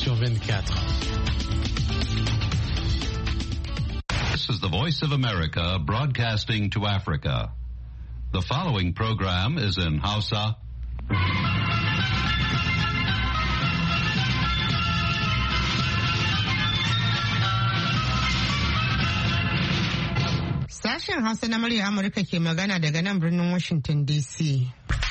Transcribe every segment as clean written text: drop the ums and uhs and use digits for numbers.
sur 24. This is the Voice of America broadcasting to Africa. The following program is in Hausa. Sashen Hausa na murya Amurka ke magana daga nan birnin Washington DC.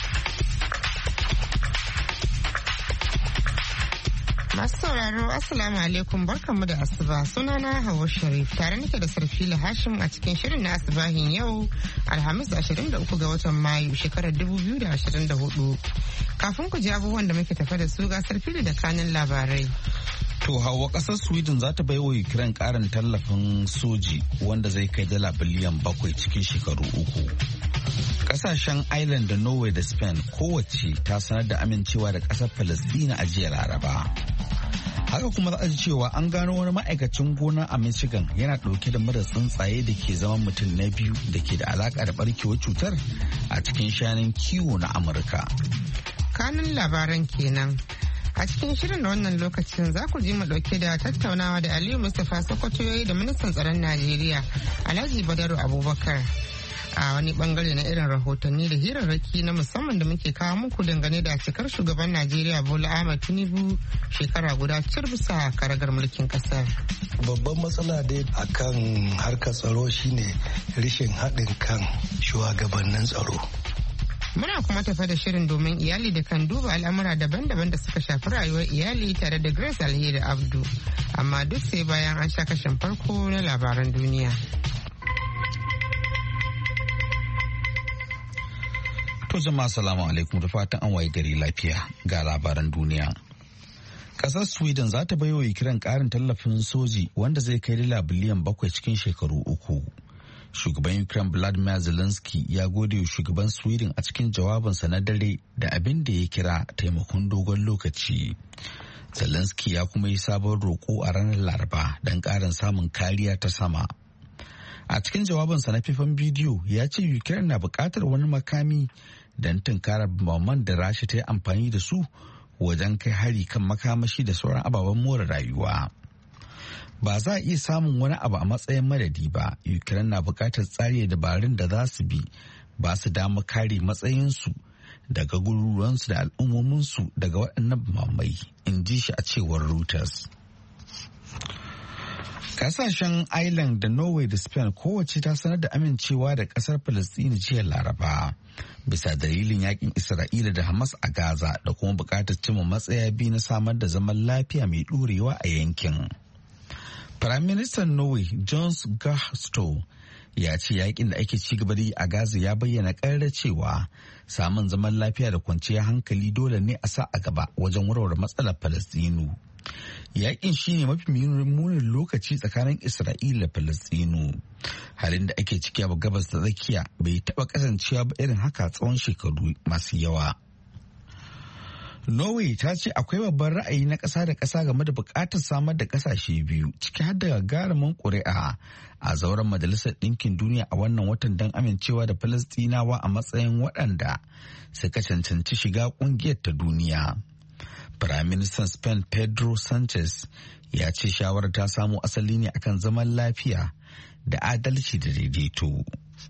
Masu sauraro, Assalamu alaikum, barkanmu da asuba. Sunana Hauwa Sharif, tare nake da Sarfila Hashim a cikin shirin na asubahin yau Alhamis 23 ga watan Mayu shekarar 2024. Kafin ku ji abubuwan da muke tafa da su ga Sarfila da kanin labarai. To Hauwa, kasar Sweden za ta baiwa Ukraine karin tallafin soji wanda zai kai dala biliyan 7 cikin shekaru 3. Kasashen Ireland da Norway da Spain kowace ta sanar da amincewa da kasar Palestina a jiya Laraba. Haka kuma za a ji cewa an gano wani ma'aikacin gona a Michigan yana dauke da mura tsuntsaye da ke zama mutum na biyu da ke da alaka da barkewar cutar a cikin shanun kiwo na Amurka. Kanun labaran kenan. A cikin shirin da wannan lokacin za ku ji mu dauke da tattaunawa da Aliyu Mustapha Sokoto da ministan tsaron Najeriya Alhaji Badaru Abubakar a wani bangare na irin rahotanni da hirarraki na musamman da muke kawo muku dangane da cikar shugaban Najeriya Bola Ahmed Tinubu shekara guda bisa karagar mulkin kasar. Babban matsala dai akan harkar tsaro shine rashin haɗin kan shugabannin tsaro. Muna kuma tafa da shirin domin iyali da kan duba al'amura daban-daban da suka shafi rayuwar iyali tare da Grace Alheri Abdu. Amma duk sai bayan an sha kashin farko na labaran duniya. To jama'a salamu alaikum, da fatan an waye gari lafiya ga labaran duniya. Kasar Sweden za ta baiwa Ukraine karin tallafin soji wanda zai kai dala biliyan 7 cikin shekaru 3. Shugaban Ukraine Vladimir Zelensky ya gode wa shugaban Sweden a cikin jawabinsa na dare da abin da ya kira taimakon dogon lokaci. Zelensky ya kuma yi sabon roƙo a ranar Laraba don ƙarin samun kariya ta sama. A cikin jawabinsa na faifan bidiyo ya ce Ukraine na buƙatar wani makami don tunkarar bamban da Rasha ta yi amfani da su wajen kai hari kan makamashi da sauran ababen more rayuwa. Ba za a iya samun wani abu a matsayin madadi ba. Ukraine na buƙatar tsari da dabarun da za su bi ba su dama kare matsayinsu daga garuruwansu da al'ummominsu daga waɗannan mamai, in ji shi a cewar Reuters. Kasashen Ireland da Norway da Spain kowace ta sanar da amincewa da ƙasar Palestina jiya Laraba bisa dalilin yakin Isra'ila da Hamas a Gaza da kuma buƙatar cimma matsaya biyu na samar da zaman lafiya mai ɗorewa a yankin. Firaministan Norway Jons Gahr Store ya ce yakin da ake ci gaba da yi a Gaza ya bayyana ƙarar cewa samun zaman lafiya da kwanciyar hankali dole ne a sa a gaba wajen warware matsalar Falastinu. Yakin shine mafi munin lokaci tsakanin Isra'ila da Falastinu. Halin da ake ciki a gabas da tsakiya bai taɓa kasancewa ba irin haka tsawon shekaru masu yawa. Norway ta ce akwai babban ra'ayi na ƙasa da ƙasa game da buƙatar samar da ƙasashe biyu ciki har da gagarumin ƙuri'a a zauren Majalisar Ɗinkin Duniya a wannan watan don amincewa da Falastinawa a matsayin waɗanda suka cancanci shiga ƙungiyar ta duniya. Firaministan Spain Pedro Sanchez ya ce shawarar ta samo asali ne akan zaman lafiya da adalci da daidaito.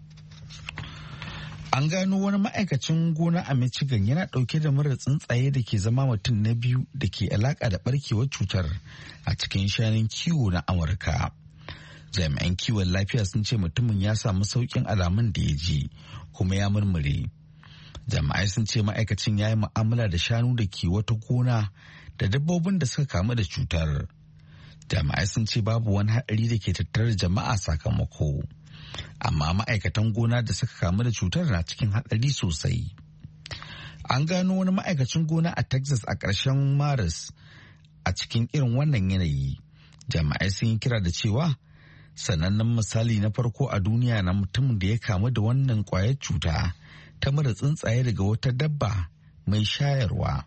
An gano wani ma'aikacin gona a Michigan yana ɗauke da murar tsuntsaye da ke zama mutum na biyu da ke alaƙa da ɓarkewar cutar a cikin shanun kiwo na Amurka. Jami'an kiwon lafiya sun ce mutumin ya samu sauƙin alamun da ya ji kuma ya murmure. Jami'ai sun ce ma'aikacin ya yi mu'amala da shanu da ke wata gona da dabbobin da suka kamu da cutar. Jami'ai sun ce babu wani haɗari da ke tattare da jama'a sakamako. Amma ma'aikatan gona da suka kamu da cutar na cikin haɗari sosai. An gano wani ma'aikacin gona a Texas a ƙarshen Maris a cikin irin wannan yanayi. Jami'ai sun yi kira da cewa sanannen misali na farko a duniya na mutumin da ya kamu da wannan ƙwayar cuta ta mura tsuntsaye daga wata dabba mai shayarwa.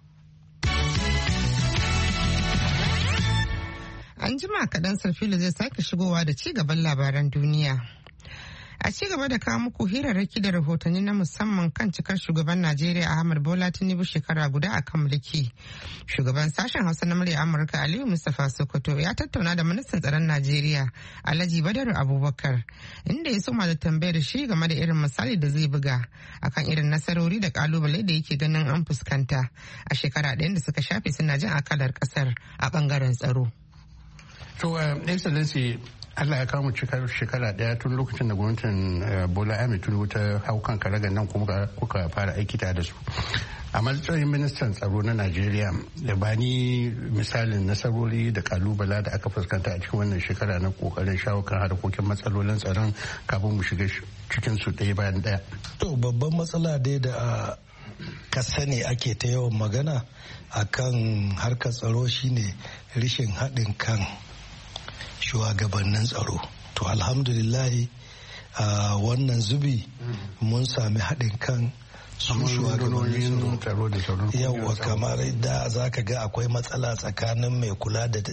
An jima kaɗan Sarfilo zai sake shigowa da ci gaban labaran duniya. A ci gaba da kawo muku hirarraki da rahotanni na musamman kan cikar shugaban Najeriya Ahmad Bola Tinubu shekara guda a kan mulki. Shugaban sashen Hausa na murya Amurka Aliyu Mustapha Sokoto ya tattauna da ministan tsaron Najeriya Alhaji Badaru Abubakar inda ya soma da tambayar shi game da irin misali da zai buga akan irin nasarori da kalubale da yake ganin an fuskanta a shekara ɗayan da suka shafe suna jin akalar kasar a bangaren tsaro. To, Excellency, Allah ya kawo cikar shekara daya tun lokacin da gwamnatin Bola Ahmed Tinubu ta hau kan karagar nan kuma kuka fara aiki da su. A matsayin ministan tsaro na Najeriya, da bani misalin nasarori da kalubala da aka fuskanta a cikin wannan shekara na kokarin shawo kan harkokin matsalolin tsaron kafin mu shiga cikin su ɗaya bayan ɗaya. To, babban matsala dai da ka sani ake ta yawan magana akan harkar tsaro shine rashin haɗin kan shugabannin tsaro. To alhamdulillahi wannan zubi mun sami haɗin kan su shugabannin tsaro. Yawwa, kamar da za ka ga akwai matsala tsakanin mai kula da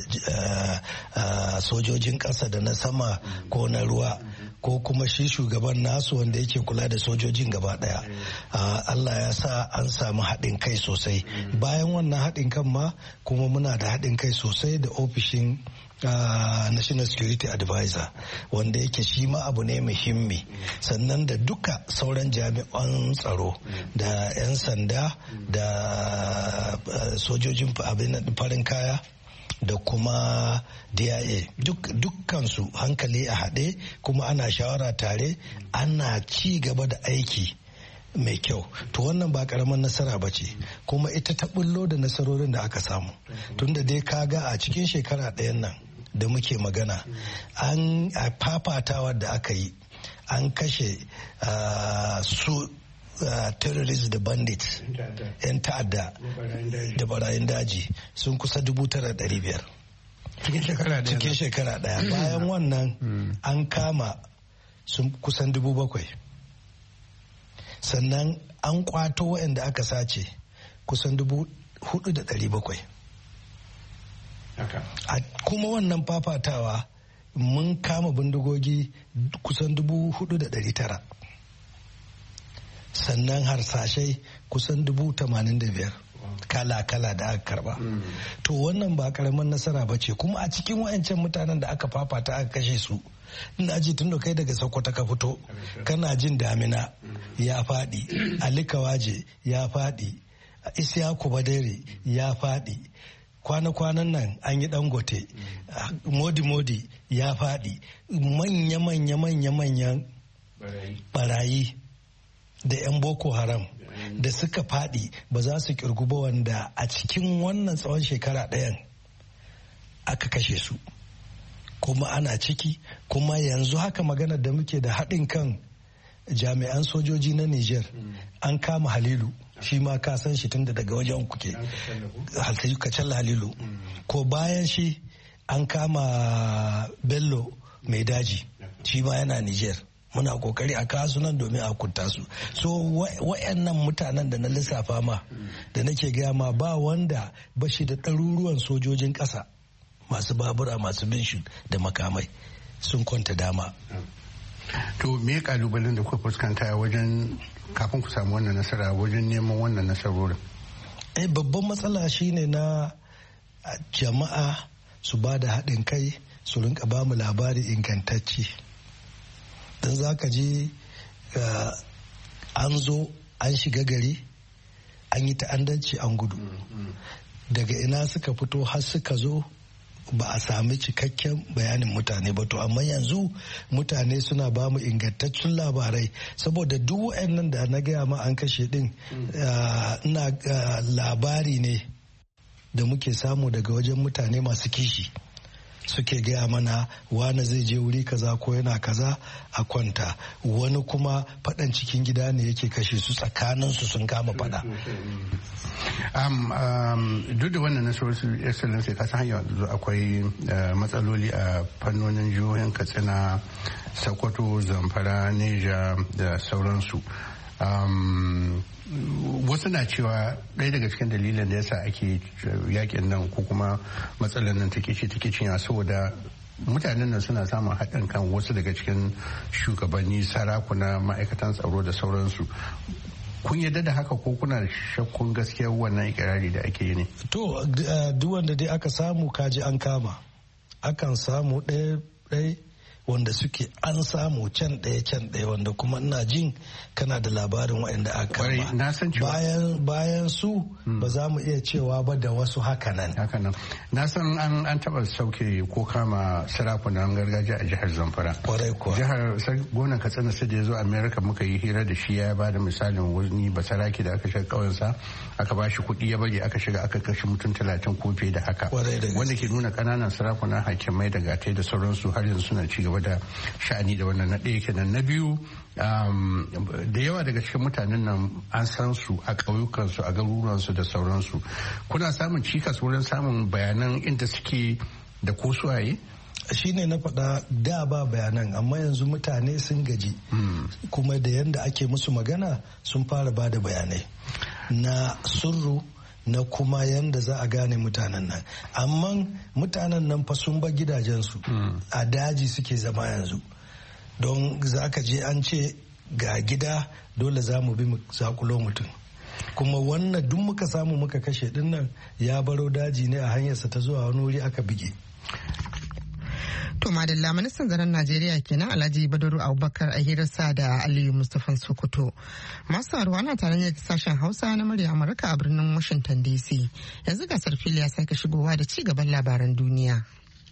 sojojin ƙasa da na sama ko na ruwa, ko kuma shi shugaban nasu wanda yake kula da sojojin gaba ɗaya. Allah ya sa an samu haɗin kai sosai. Bayan wannan haɗin kan ma kuma muna da haɗin kai sosai da ofishin National Security Advisor, wanda yake shi ma abu ne muhimmi, sannan da duka sauran jami'an tsaro da 'yan sanda da sojojin farin kaya da kuma DIA dukkansu hankali a haɗe, kuma ana shawara tare, ana ci gaba da aiki mai kyau. To wannan ba karamin nasara ba ce, kuma ita ta bullo da nasarorin da aka samu. Tunda dai kaga a cikin shekara ɗayan nan da muke magana, an fafatawa da aka yi, an kashe su terrorists da bandits, 'yan ta'adda da barayin daji sun kusa 9,500 cikin shekara ɗaya. Bayan wannan an kama sun kusan 7,000, sannan an kwato waɗanda aka sace kusan 4,700. A kuma wannan fafatawa mun kama bindigogi kusan 4,900, sannan harsashai kusan 85,000 kala-kala da aka karba. To wannan ba karamin nasara ba ce, kuma a cikin wayancan mutanen da aka fafata aka kashe su, ina ji tun da kai daga Sokoto ka fito kana jin Damina ya faɗi, Ali Kawaje ya faɗi, Isiyaku Badere ya faɗi, kwana-kwanan nan an yi Dangote, Modi ya faɗi, manya-manyan barayi da 'yan Boko Haram da suka faɗi ba za su kirgu ba, wanda a cikin wannan tsawon shekara ɗayan aka kashe su, kuma ana ciki. Kuma yanzu haka maganar da muke da haɗin kan jami'an sojoji na Niger, an kama Halilu, shi ma ka san shi tunda daga wajen kuke, Kacalla Halilu. Ko bayan shi an kama Bello mai daji, shi ma yana Niger. Muna kokari a kasu nan domin a kunta su. So wayannan mutanen da na lissafa ma, da nake gaya ma, ba wanda ba shi da ɗaruruwan sojojin ƙasa masu babura, masu binshin da makamai, sun kwanta dama. To me kalubalen da kuka fuskanta wajen kafin ku samu wannan nasara, wajen neman wannan nasarorin? Babban matsala shine na jama'a su ba da haɗin kai, su rinka ba mu labari ingantacce. Don za ka je an zo an shiga gari, an yi ta'addanci, an gudu. Daga ina suka fito har suka zo ba a sami cikakken bayanin mutane ba. To amma yanzu mutane suna ba mu ingantaccen labarai, saboda duk wayannan da na gaya ma an kashe din, ina labari ne da muke samu daga wajen mutane masu kishi, suke gaya mana wani zai je wuri kaza ko yana kaza a kwanta, wani kuma faɗan cikin gida ne yake kashe su, tsakaninsu sun kama faɗa. Duk da wannan nasarar su excellency, ka san hanyar akwai matsaloli a fannonin jihohin Katsina, Sokoto, Zamfara, Neja da sauransu. Wasu na cewa ɗaya daga cikin dalilin da yasa ake yakin nan ko kuma matsalar nan take cinya saboda mutanen nan suna samun haɗin kan wasu daga cikin shugabanni, sarakuna, ma'aikatan tsaro da sauransu. Kun yadda da haka ko kuna shakkun gaskiyar wannan ikirari da ake yi ne? To duk wanda dai aka samu kaji an kama, akan samu ɗaya wanda suke an samu can ɗaya wanda kuma ina jin kana da labarin waɗanda aka kama. Bayan su ba za mu iya cewa ba da wasu hakanan. Na san an taɓa sauke ko kama sarakunan gargajiya a jihar Zamfara. Kwarai kuwa. Jihar gwamnan Katsina sai da ya zo Amerika muka yi hira da shi, ya ba da misalin wani basaraki da aka shiga ƙauyensa aka ba shi kuɗi ya bari aka shiga aka kashe mutum 30 ko fiye da haka. Wanda ke nuna ƙananan sarakunan hakimai da gatai da sauransu har yanzu suna ci gaba da sha'ani da wannan. Na ɗaya kenan. Na biyu, da yawa daga cikin mutanen nan an san su a ƙauyukansu, a garuruwansu da sauransu. Kuna samun cikas wurin samun bayanan inda suke da ko suwaye? Shi ne na faɗa da ba bayanan, amma yanzu mutane sun gaji kuma da yadda ake musu magana sun fara ba da bayanai na surru na kuma yadda za a gane mutanen nan. Amma mutanen nan fa sun ba gidajensu a daji suke zama yanzu, don za ka je an ce ga gida dole za mu bi zakulo mutum, kuma wannan duk muka samu muka kashe dinnan ya baro daji ne a hanyarsa ta zuwa wani wuri aka bige. To madalla, ministan tsaron Najeriya kenan Alhaji Badaru Abubakar a hirarsa da Aliyu Mustapha Sokoto. Masu sauraro ana tare da sashen Hausa na murya Amurka a birnin Washington DC. Yanzu gasar fili ya sake shigowa da ci gaban labaran duniya.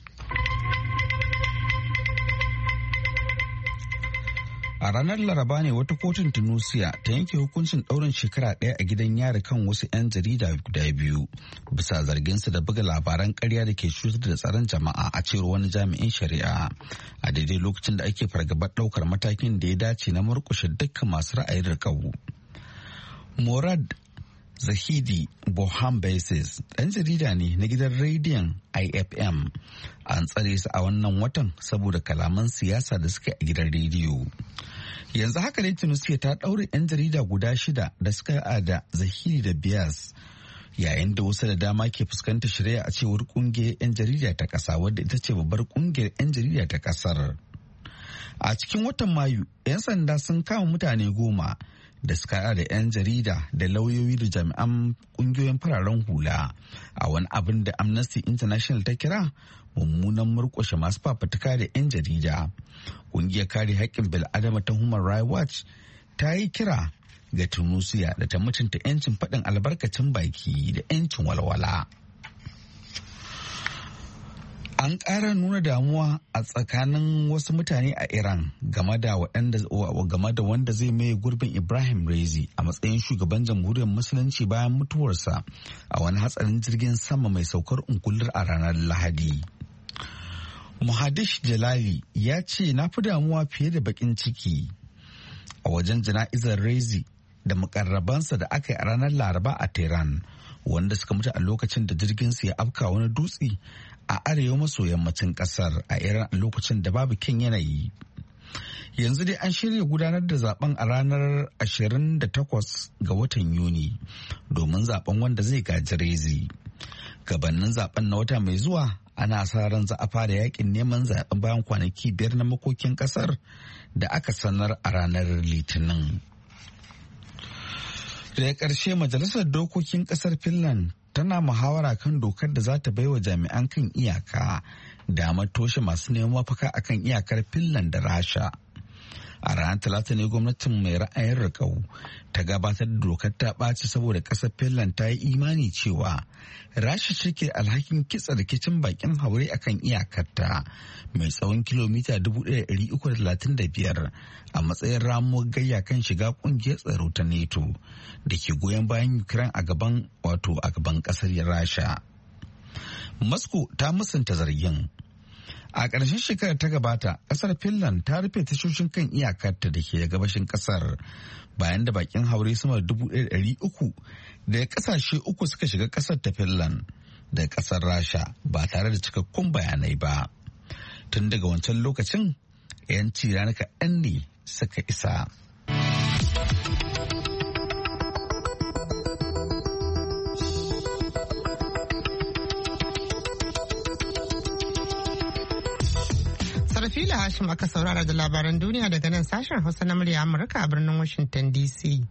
A ranar Laraba ne wata kotun Tunusia ta yanke hukuncin ɗaurin shekara 1 a gidan yari kan wasu 'yan jarida guda biyu bisa zarginsu da buga labaran ƙarya da ke cutar da tsaron jama'a, a cewar wani jami'in shari'a, a daidai lokacin da ake fargabar ɗaukar matakin da ya dace na murƙushe dukkan masu ra'ayin riƙau. Morad Zahidi Bohambesis ɗan jarida ne na gidan rediyon IFM. An tsare su a wannan watan saboda kalaman siyasa da suka a gidan rediyo. Yanzu haka dai Tunisia ta ɗaure 'yan jarida guda 6 da suka da Zahidi da Bias, yayin da wasu da dama ke fuskantar shari'a a cewar kungiyar 'yan jarida ta ƙasa, wadda ita ce babbar kungiyar 'yan jarida ta ƙasar. A cikin watan Mayu, 'yan sanda sun kama mutane 10 da suka da 'yan jarida da lauyoyi da jami'an kungiyoyin fararen hula a wani abin da Amnesty International ta kira mummunan murƙushe masu fafutuka da 'yan jarida. Kungiyar kare haƙƙin bil'adama ta Human Rights Watch ta yi kira ga Tunisia da ta mutunta 'yancin faɗin albarkacin baki da 'yancin walwala. An ƙara nuna damuwa a tsakanin wasu mutane a Iran game da wanda zai maye gurbin Ibrahim Rezi a matsayin shugaban jamhuriyar musulunci bayan mutuwarsa a wani hatsarin jirgin sama mai saukar ungullar a ranar Lahadi. Muhaddish Jalali ya ce, na fi damuwa fiye da bakin ciki a wajen jana'izar Rezi da mukarrabansa da aka yi a ranar Laraba a Tehran, wanda suka mutu a lokacin da jirginsu ya afka wani dutse a arewa maso yammacin kasar a Iran a lokacin da babu kyan yanayi. Yanzu dai an shirya gudanar da zaben a ranar 28 ga watan Yuni domin zaben wanda zai gaji Rezi. Gabanin zaben na wata mai zuwa ana sa ran za a fara yakin neman zaben bayan kwanaki 5 na makokin kasar da aka sanar a ranar Litinin. Daga ƙarshe, majalisar dokokin ƙasar Finland tana muhawara kan dokar da za ta baiwa jami'an kan iyaka damar toshe masu neman mafaka akan iyakar Finland da Rasha. A ranar Talata ne gwamnatin mai ra'ayin riƙau ta gabatar da dokar ta ɓaci saboda ƙasar Finland ta yi imani cewa Rasha ce ke alhakin kitsa rikicin bakin haure akan iyakarta mai tsawon kilomita 1,335 a matsayin ramuwar gayya kan shiga ƙungiyar tsaro ta NATO da ke goyon bayan Ukraine a gaban ƙasar Rasha. Moscow ta musanta zargin. A ƙarshen shekarar ta gabata, ƙasar Finland ta rufe tashoshin kan iyakarta da ke gabashin ƙasar bayan da bakin haure sama da 1,300 daga ƙasashe 3 suka shiga ƙasar ta Finland da ƙasar Rasha ba tare da cikakkun bayanai ba. Tun daga wancan lokacin, 'yanci ranar kaɗan ne suka isa. Sarfila Hashim aka saurara da labaran duniya daga nan sashen Hausa na murya Amurka a birnin Washington DC.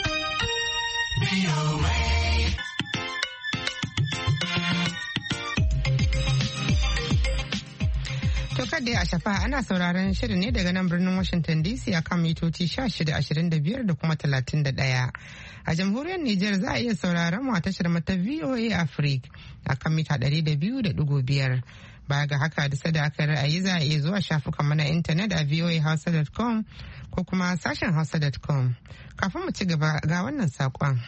To kada ya shafa ana sauraron shirin ne daga nan birnin Washington DC a kan mitoci 1625 da kuma 31. A jamhuriyar Nijar za a iya sauraron mu a tashar mata VOA Africa a kan mita 200.5. Baya ga haka da sada aka ra'ayi za a iya zuwa shafukan mana intanet a voahausa.com ko kuma sashen hausa.com. Kafin mu ci gaba ga wannan saƙon.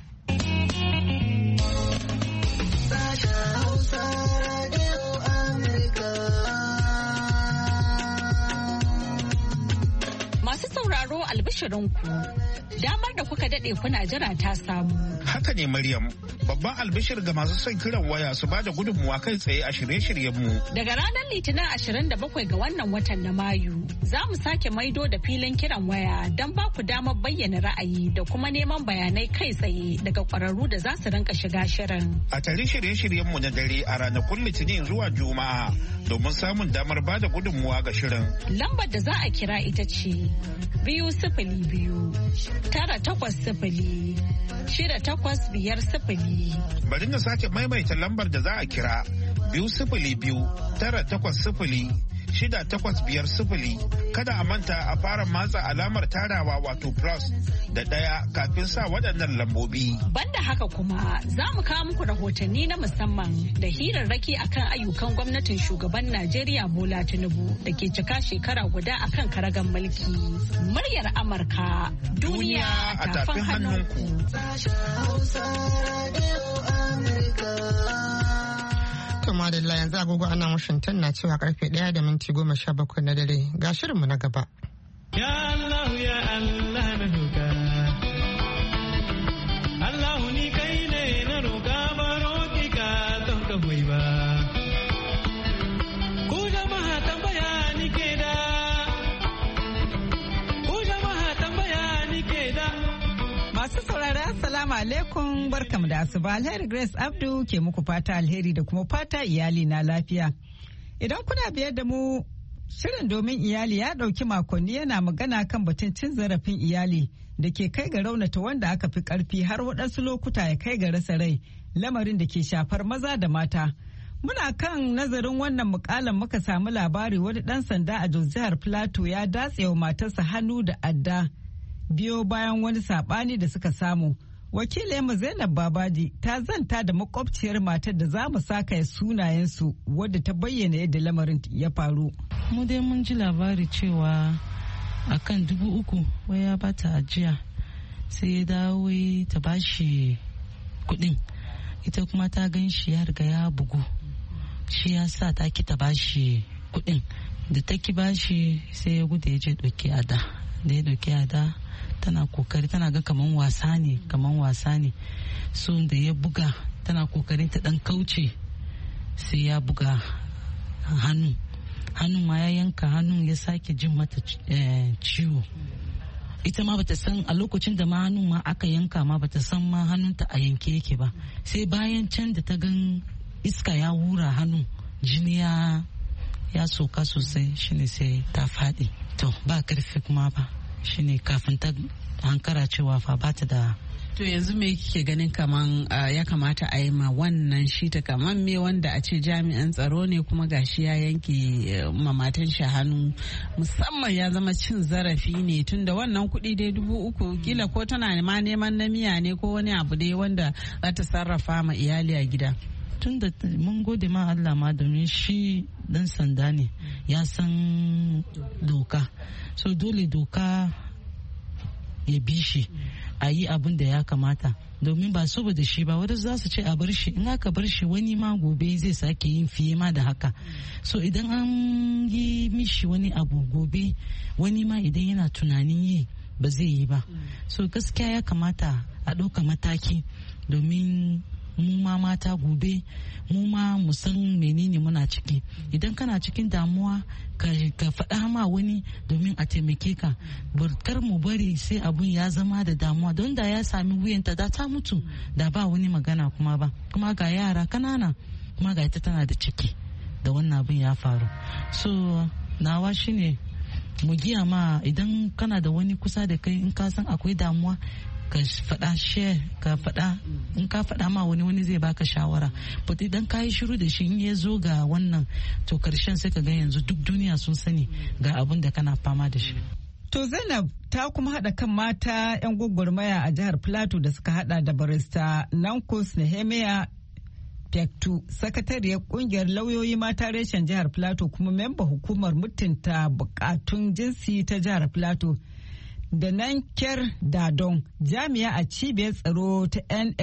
Masu sauraro albishirinku, damar da kuka daɗe kuna jira ta samu. Haka ne Maryam, babban albishir ga masu son kiran waya su bada gudunmuwa kai tsaye a shirye-shiryenmu. Daga ranar Litinin 27 ga wannan watan na Mayu, za mu sake maido da filin kiran waya don ba ku damar bayyana ra'ayi da kuma neman bayanai kai tsaye daga ƙwararru da za su rinka shiga shirin. A tare shirye-shiryenmu na dare a ranakun Litinin zuwa Juma'a domin samun damar bada gudunmuwa ga shirin. Lambar da za a kira ita ce 202 980 6850. Bari na sake maimaita lambar da za a kira 202 980 6850. Kada a manta a fara matsa alamar tarawa wato plus da ɗaya kafin sa waɗannan lambobi. Banda haka kuma za mu kawo muku rahotanni na musamman da hirarraki akan ayyukan gwamnatin shugaban Najeriya Bola Tinubu da ke cika shekara guda akan karagan mulki. Muryar Amurka, duniya a tafin hannunku. Madalla yanzu agogo ana Washington na cewa karfe 1:17 na dare ga shirinmu na gaba. Ya Allah ya Allah na roƙa. Allah ni kai ne na roƙa baro ki ka don ka hoyi ba. Ku jama'a tambaya ni ke da. Ku jama'a tambaya ni ke da. Masu saurara assalamu alaikum barkamu da asuba alheri Grace Abdu ke muku fata alheri da kuma fata iyali na lafiya. Idan kuna biyar da mu shirin domin iyali ya ɗauki makonni yana magana kan batun cin zarafin iyali da ke kai ga raunata wanda aka fi ƙarfi har waɗansu lokuta ya kai ga rasa rai lamarin da ke shafar maza da mata. Muna kan nazarin wannan mukalan muka samu labari wani ɗan sanda a Jos jihar Plateau ya datse wa matarsa hannu da adda biyo bayan wani saɓani da suka samu. Wakilinmu Zainab Babaji ta zanta da makwabciyar matar da za mu saka sunayensu wadda ta bayyana yadda lamarin ya faru. Mu dai mun ji labari cewa akan 3,000 wai ya bata ajiya sai ya dawo ta bashi kuɗin. Ita kuma ta gan shi ya riga ya bugu. Shi ya sa ta ki ta bashi kuɗin. Da ta ki bashi sai ya gudu ya je ɗauki ada. Da ya ɗauki ada tana kokari tana ga kaman wasa ne so da ya buga tana kokarin ta dan kauce sai ya buga hannun ma ya yanka hannun ya sake jin mata ciwo. Ita ma bata san a lokacin da ma hannun ma aka yanka ma bata san ma hannunta a yanke yake ba sai bayan can da ta gan iska ya hura hannun jini ya soka sosai shine sai ta faɗi to ba karfi kuma ba shine kafin ta hankara cewa fa bata da. To yanzu me kike ganin kaman ya kamata a yi ma wannan shi ta kaman me wanda a ce jami'an tsaro ne kuma gashi ya yanke mamatan shi hannu musamman ya zama cin zarafi ne tunda wannan kuɗi dai 3,000 kila ko tana ma neman na miya ne ko wani abu dai wanda za ta sarrafa ma iyali a gida. Tun da mun gode ma Allah ma domin shi dan sanda ne ya san doka so dole doka ya bi shi a yi abin da ya kamata domin ba saboda shi ba wadda za su ce a bar shi in aka bar shi wani ma gobe zai sake yin fiye ma da haka so idan an yi mishi wani abu gobe wani ma idan yana tunanin yi ba zai yi ba so gaskiya ya kamata a ɗauka mataki domin mu ma mata gobe mu ma mu san menene muna ciki idan kana cikin damuwa ka faɗa ma wani domin a taimake ka kar mu bari sai abun ya zama da damuwa don da ya sami wuyanta da ta mutu da ba wani magana kuma ba kuma ga yara kanana kuma ga ita tana da ciki da wannan abin ya faru so nawa shine mu giya ma idan kana da wani kusa da kai in ka san akwai damuwa ka faɗa share ka faɗa in ka faɗa ma wani zai baka shawara but idan ka yi shiru da shi in ya zo ga wannan to karshen sai ka ga yanzu duk duniya sun sani ga abin da kana fama da shi. To Zainab ta kuma haɗa kan mata 'yan gwagwarmaya a jihar Plateau da suka haɗa da barista Nankus Nehemiah Pektu, sakatariyar kungiyar lauyoyi mata reshen jihar Plateau kuma memba hukumar mutunta bukatun jinsi ta jihar Plateau. Da Nanker Dadon, jami'a a cibiyar tsaro ta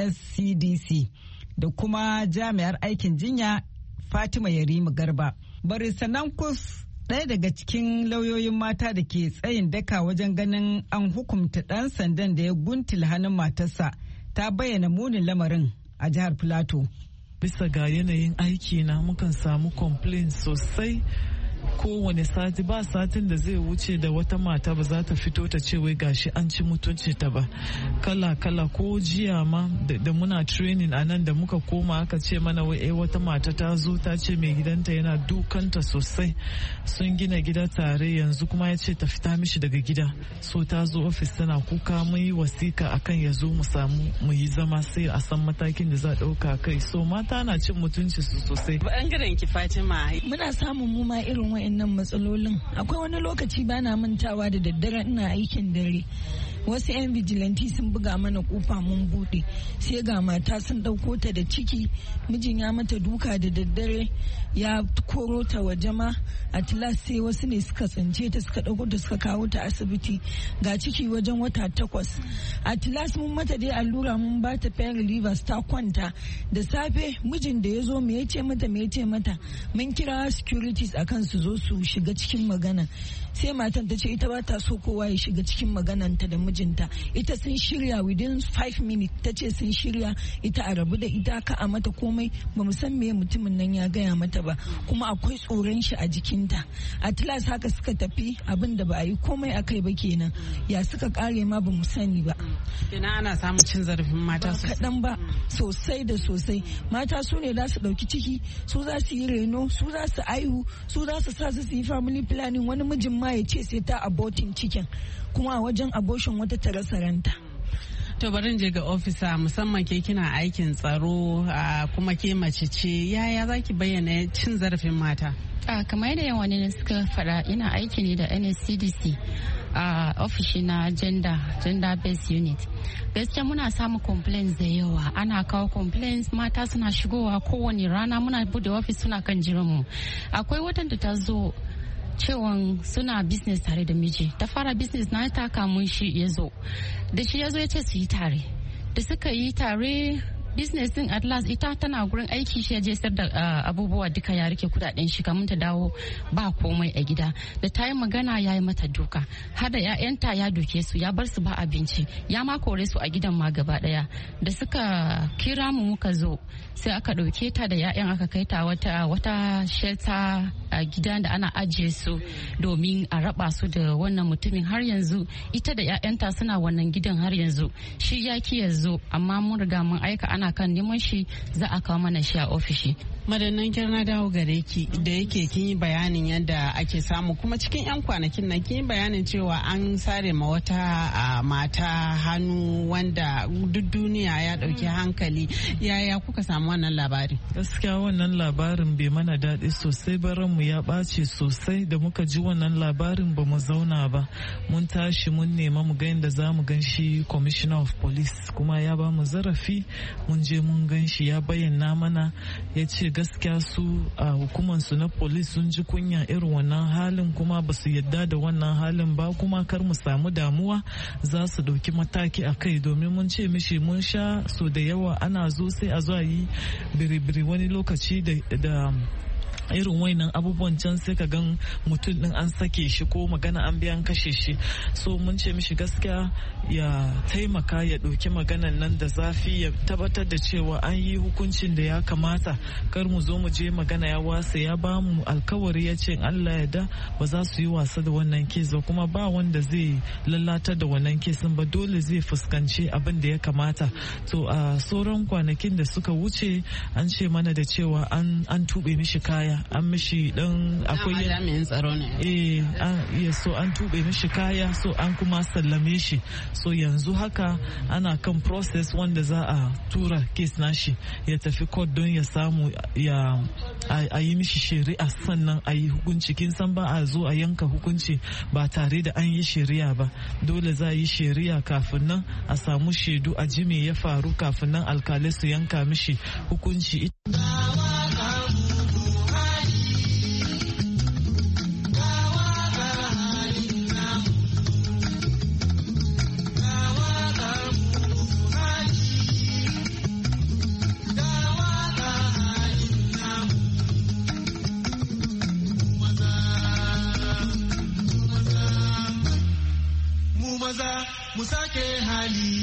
NSCDC da kuma jami'ar aikin jinya Fatima Yarima Garba. Barista Nankus ɗaya daga cikin lauyoyin mata da ke tsayin daka wajen ganin an hukumta ɗan sandan da ya guntula hannun matarsa ta bayyana munin lamarin a jihar Plateau. Bisa ga yanayin aiki na mukan samu complaint sosai kowane sati, ba satin da zai wuce da wata mata ba za ta fito ta ce wai gashi an ci mutunci ta ba. Kala ko jiya ma da muna training a nan da muka koma aka ce mana wai wata mata ta zo ta ce mai gidanta yana dukanta sosai, sun gina gida tare yanzu kuma ya ce ta fita mishi daga gida, so ta zo ofis tana kuka, mun yi wasika akan ya zo mu samu mu yi zama sai a san matakin da za a ɗauka kai. So mata na cin mutunci su sosai. Bangaren ki Fatima, muna samun mu ma irin wa'annan matsalolin. Akwai wani lokaci bana mantawa da daddare ina aikin dare, wasu 'yan vigilanti sun buga mana kofa mun bude, sai ga mata sun dauko ta da ciki, mijin ya mata duka da daddare ya koro ta waje ma, atlas sai wasu ne suka tsince ta suka dauko ta suka kawo ta asibiti, ga ciki wajen wata 8. Atlas mun mata dai allura, mun ba ta pain relievers, ta kwanta. Da safe mijin da ya zo me ya ce mata mun kira securities akan su zo su shiga cikin magana, sai matan ta ce ita ba ta so kowa ya shiga cikin magananta da mijinta, ita sun shirya within 5 minutes, ta ce sun shirya ita a rabu da ita ka a mata komai, ba mu san me mutumin nan ya gaya mata ba, kuma akwai tsoron shi a jikinta. Atlas haka suka tafi, abin da ba a yi komai a kai ba kenan, ya suka kare ma ba mu sani ba. Ina ana samun cin zarafin mata sosai? Kaɗan ba, sosai da sosai. Mata su ne za su ɗauki ciki, su za su yi reno, su za su aihu, su za su sa su yi family planning, wani mijin ma ya ce sai ta abortin cikin, kuma a wajen abortion wata ta rasa ranta. To bari je ga ofisa, musamman ke kina aikin tsaro kuma ke mace ce, yaya za ki bayyana cin zarafin mata? Kamar yadda yawan ne suka faɗa, ina aiki ne da NSCDC a ofishi na gender based unit. Gaskiya muna samun complaints da yawa, ana kawo complaints, mata suna shigowa kowane rana, muna bude office suna kan jiran mu. Akwai watan da ta zo cewan suna business tare da miji, ta fara business na ta kamun shi ya zo ya ce su yi tare, da suka yi tare business din at last ita tana gurin aiki, shi ya je sayar da abubuwa duka ya rike kudaden shi kamun ta dawo ba komai a gida. Da ta yi magana ya yi mata duka, har da 'ya'yanta ya duke su, ya bar su ba abinci, ya ma kore su a gidan ma gaba daya. Da suka kira mu muka zo, sai aka dauke ta da 'ya'yan aka kai ta wata shelter a gidan da ana ajiye su domin a raba su da wannan mutumin. Har yanzu ita da 'ya'yanta suna wannan gidan har yanzu, shi ya ki yanzu, amma mun riga mun aika ana kan neman shi, za a kawo mana shi a ofishi. Madannan na dawo gare ki, da yake kin yi bayanin yadda ake samu, kuma cikin 'yan kwanakin nan kin yi bayanin cewa an sare ma wata mata hannu wanda duk duniya ya dauki hankali. Yaya kuka samu wannan labari? Gaskiya wannan labarin bai mana daɗi sosai, baranmu ya ɓace sosai. Da muka ji wannan labarin ba mu zauna ba, mun tashi mun nema mu ga yadda za mu gan shi commissioner of police, kuma ya ba mu zarafi mun je mun gan shi, ya bayyana mana, ya ce gaskiya su a hukumansu na police sun ji kunya irin wannan halin, kuma ba su yadda da wannan halin ba, kuma kar mu samu damuwa za su dauki mataki a kai. Domin mun ce mishi mun sha so da yawa ana zo sai a zo a yi biribiri wani lokaci da irin wainan abubuwan can sai ka gan mutum din an sake shi ko magana an biyan kashe shi. So mun ce mishi gaskiya ya taimaka ya ɗauki maganan nan da zafi, ya tabbatar da cewa an yi hukuncin da ya kamata, kar mu zo mu je magana ya wasa. Ya ba mu alkawari, ya ce Allah ya da ba za su yi wasa da wannan kes ba, kuma ba wanda zai lalata da wannan kesin ba, dole zai fuskanci abin da ya kamata. To a sauran kwanakin da suka wuce an ce mana da cewa an tuɓe mishi kaya kaya an mishi dan akwai jami'in tsaro ne so an tube mishi kaya so an kuma sallame shi so yanzu haka ana kan process wanda za a tura case nashi ya tafi court don ya samu a yi mishi shari'a sannan a yi hukunci. Kin san ba a zo a yanka hukunci ba tare da an yi shari'a ba, dole za a yi shari'a kafin nan a samu shaidu a ji me ya faru kafin nan alkalai su yanka mishi hukunci. Mu sake hali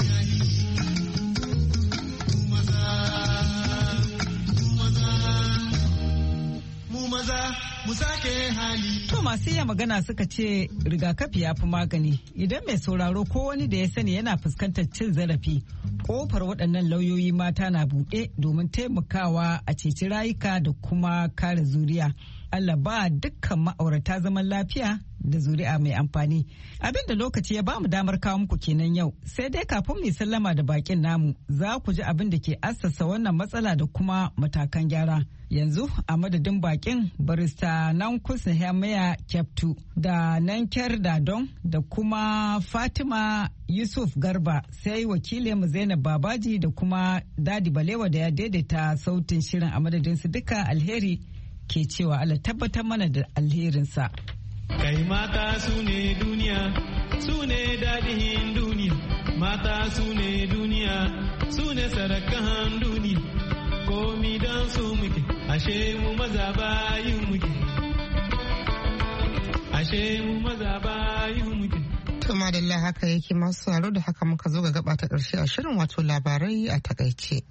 To masu iya magana suka ce rigakafi ya fi magani. Idan mai sauraro ko wani da ya sani yana fuskantar cin zarafi, kofar waɗannan lauyoyi mata na buɗe domin taimakawa a ceci rayuka da kuma kare zuriya. Allah ba dukkan ma'aurata zaman lafiya da zuri'a mai amfani. Abin da lokaci ya ba mu damar kawo muku kenan yau. Sai dai kafin mu sallama da bakin namu, za ku ji abin da ke assasa wannan matsala da kuma matakan gyara. Yanzu a madadin bakin barista Nankus Nehemiah Kyaftu da Nanker Dadon da kuma Fatima Yusuf Garba, sai wakilinmu Zainab Babaji da kuma Dadi Balewa da ya daidaita sautin shirin. A madadin su duka alheri ke cewa Allah tabbatar mana da alherinsa. Kai mata su ne duniya, su ne daɗin duniya, mata su ne duniya, su ne sarakan duniya, komi don su muke, ashe mu maza bayin muke, ashe mu maza bayin muke. To madalla haka yake masu tsaro da haka muka zo ga gaba ta ƙarshe a shirin wato labarai a takaice.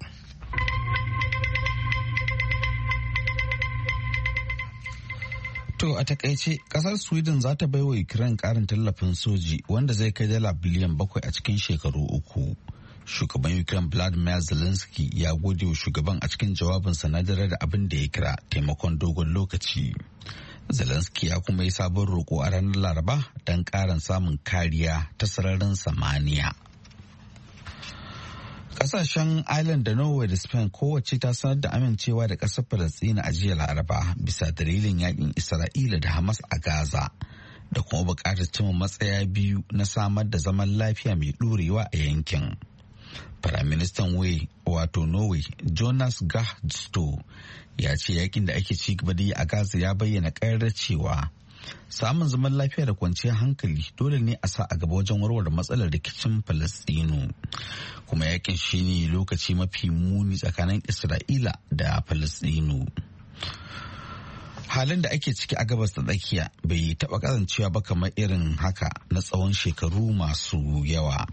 To a takaice kasar Sweden za ta baiwa Ukraine karin tallafin soji wanda zai kai dala biliyan 7 a cikin shekaru 3. Shugaban Ukraine Vladimir Zelensky ya gode wa shugaban a cikin jawabinsa na dare da abin da ya kira taimakon dogon lokaci. Zelensky ya kuma yi sabon roƙo a ranar Laraba don ƙarin samun kariya ta sararin samaniya. Kasashen Ireland da Norway da Spain kowace ta sanar da amincewa da ƙasar Falasɗina a jiya Laraba bisa dalilin yakin Isra'ila da Hamas a Gaza da kuma buƙatar cimma matsaya biyu na samar da zaman lafiya mai ɗorewa a yankin. Firaministan Norway Jonas Gahr Støre ya ce yakin da ake ci gaba da yi a Gaza ya bayyana ƙarar cewa samun zaman lafiya da kwanciyar hankali dole ne a sa a gaba wajen warware matsalar rikicin Falasɗinu. Kuma yakin shine lokaci mafi muni tsakanin Isra'ila da Falasɗinu. Halin da ake ciki a gabas ta tsakiya bai taɓa kasancewa ba kamar irin haka na tsawon shekaru masu yawa.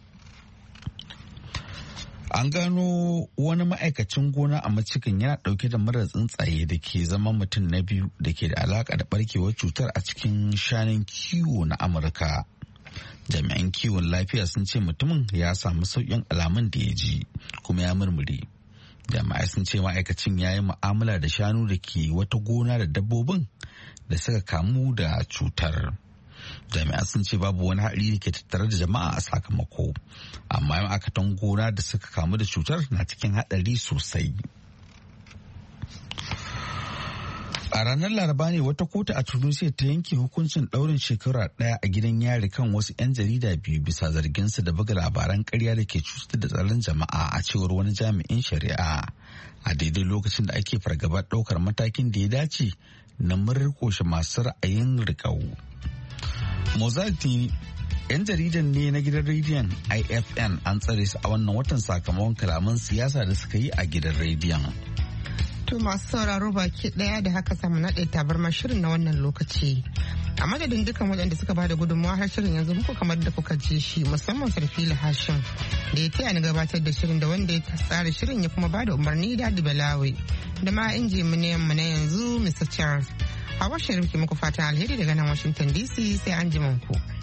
An gano wani ma'aikacin gona a Michigan yana dauke da murar tsuntsaye da ke zama mutum na biyu da ke da alaka da barkewar cutar a cikin shanun kiwo na Amurka. Jami'an kiwon lafiya sun ce mutumin ya samu sauƙin alamun da ya ji kuma ya murmure. Jami'ai sun ce ma'aikacin ya yi mu'amala da shanu da ke wata gona da dabbobin da suka kamu da cutar. Jami'an sun ce babu wani haɗari da ke tattare da jama'a a sakamako, amma ma'aikatan gona da suka kamu da cutar na cikin haɗari sosai. A ranar Laraba ne wata kotu a Tunisia ta yanke hukuncin ɗaurin shekara 1 a gidan yari kan wasu 'yan jarida biyu bisa zarginsu da buga labaran ƙarya da ke cutar da tsaron jama'a a cewar wani jami'in shari'a a daidai lokacin da ake fargabar ɗaukar matakin da ya dace na murƙushe masu ra'ayin riƙau. Mozarti 'yan jaridan ne na gidan rediyon IFN an tsare su a wannan watan sakamakon kalaman siyasa da suka yi a gidan rediyon. To masu sauraro baki daya da haka samu naɗe tabarmar shirin na wannan lokaci. A madadin dukkan waɗanda suka bada gudunmawa har shirin yanzu muku kamar da kuka ji shi musamman Sarfila Hashim da ya taya ni gabatar da shirin da wanda ya tsara shirin ya kuma bada umarni da Balawe da ma injiniyan mu na yanzu Mr. Charles. A washe muku fatan alheri daga nan Washington DC sai an ji ku.